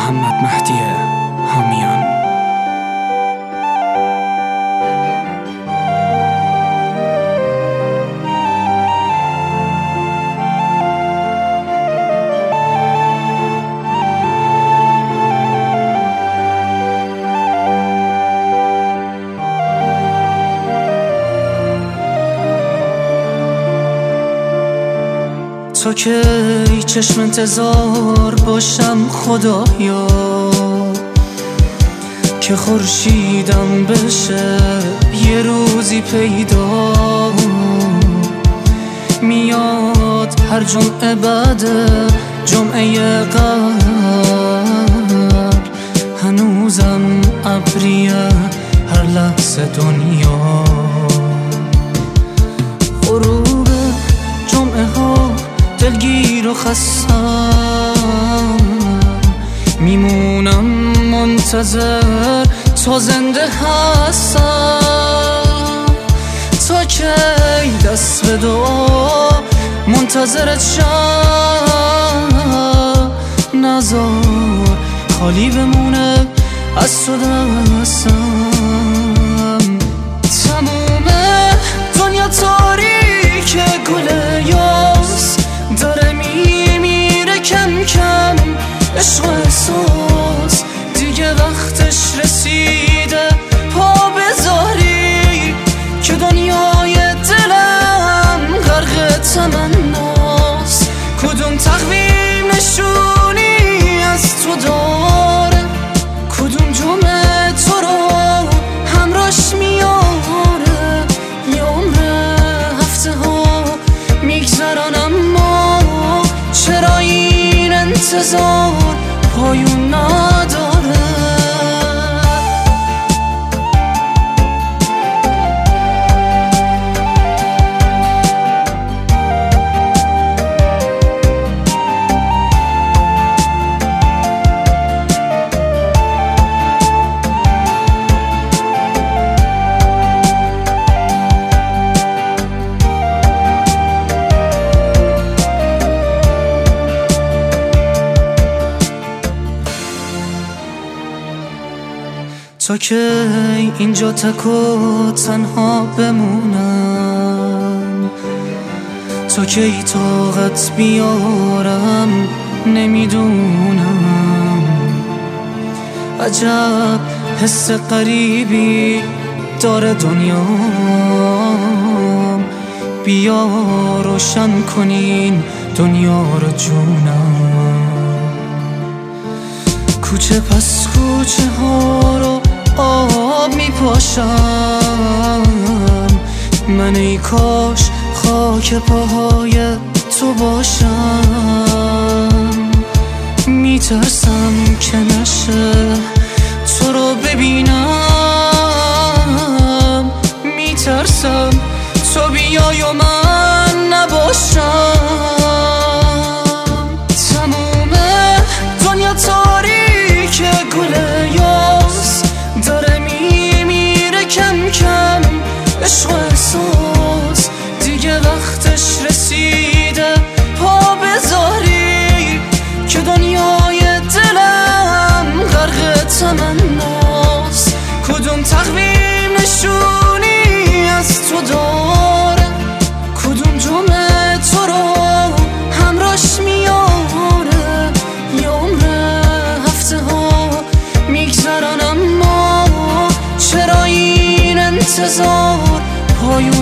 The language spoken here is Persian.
محمد مهدی حامیان. تو که چشم انتظار باشم خدایا که خورشیدم بشه یه روزی پیدا، میاد هر جمعه بعد جمعه قبل، هنوزم ابریه هر لحظه دنیا. غروب جمعه ها دلگیر و خستم، میمونم منتظر تا زنده هستم. تا کی دست به دعا منتظرت شم، نذار خالی بمونه از تو دستم. تموم دنیا تاریک گله یاس، داره میمیره کم کم عشق و احساس، دیگه وقتش رسیده پا بذاری که دنیای دلم غرق تمناست. کدوم تقویم نشونی از تو داره، کدوم جمعه تو رو همراش میاره، یه عمر هفته ها میگذرن اما چرا این انتظار پایون نداره. تا که اینجا تک و تنها بمونم، تا که طاقت بیارم نمیدونم. عجب حس غریبی داره دنیام، بیا روشن کنین دنیا رو جونم. کوچه پس کوچه ها رو آب میپاشم، من ای کاش خاک پاهای تو باشم. میترسم که نشه تو رو ببینم، میترسم تو بیای و من نباشم. تموم دنیا تاریک گله یاس، داره میمیره کم کم عشق و احساس، دیگه وقتش رسیده پا بذاری که دنیای دلم غرق تمناست. کدوم تقویم نشونی از تو داره، کدوم جمعه تو رو همراش میاره، یه عمر هفته ها میگذرن اما چرا این انتظار پایون